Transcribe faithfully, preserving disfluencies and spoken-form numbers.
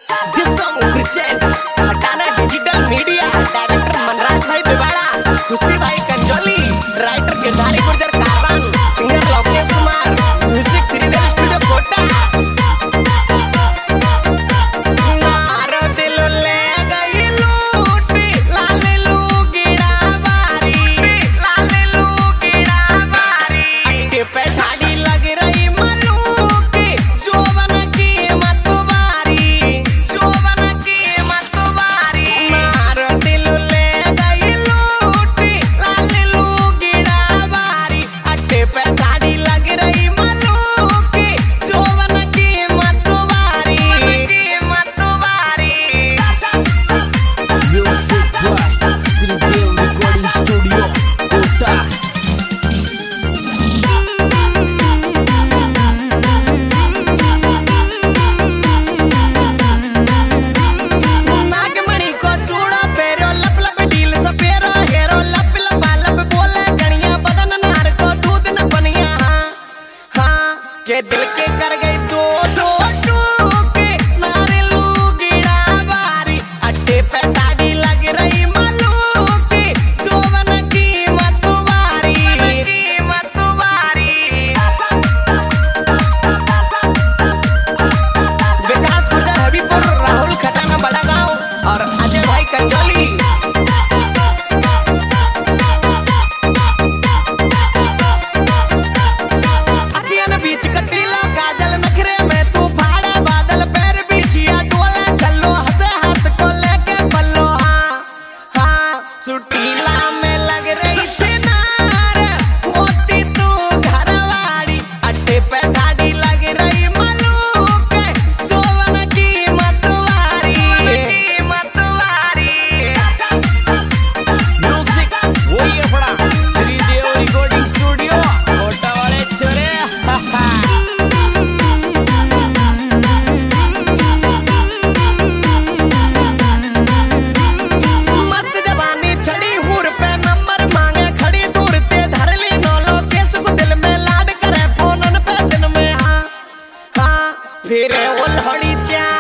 This song presents हटाना digital media director Manraj भाई दिवाड़ा, खुशी भाई Kanjoli, writer Girdhari Gurjar Karwan, singer Lokesh Kumar, music Shridev studio Kota. के दिल के कर गई दो दो टूके नारे लूगिड़ा बारी अड्डे पे दाढ़ी लग रही मलूकी जोवन की मतवारी की मतवारी। विकास गुर्जर हबीबपुर, राहुल खटाना बड़ा गांव और अजय भाई कंजोली। बीच कटीला काजल नखरे में तू फाड़े बादल पैर बिछिया डोले चलो हंसे हाथ को लेके बल्लो। हाँ हाँ चुटीला में लग रही छिनार होती तू घरवाड़ी अड्डे पे दाढ़ी लग रही मलूक जोवन की मतवारी मतवारी। म्यूजिक वही अपना श्रीदेव रिकॉर्डिंग स्टूडियो कोटा वाले छोरे। मस्त जवानी छड़ी हुर पे नंबर मांगे खड़ी दूर ते धर ली नौलो केस को दिल में लाड करे फोनन पे दिन में। हाँ हाँ फिर उल्हड़ी चा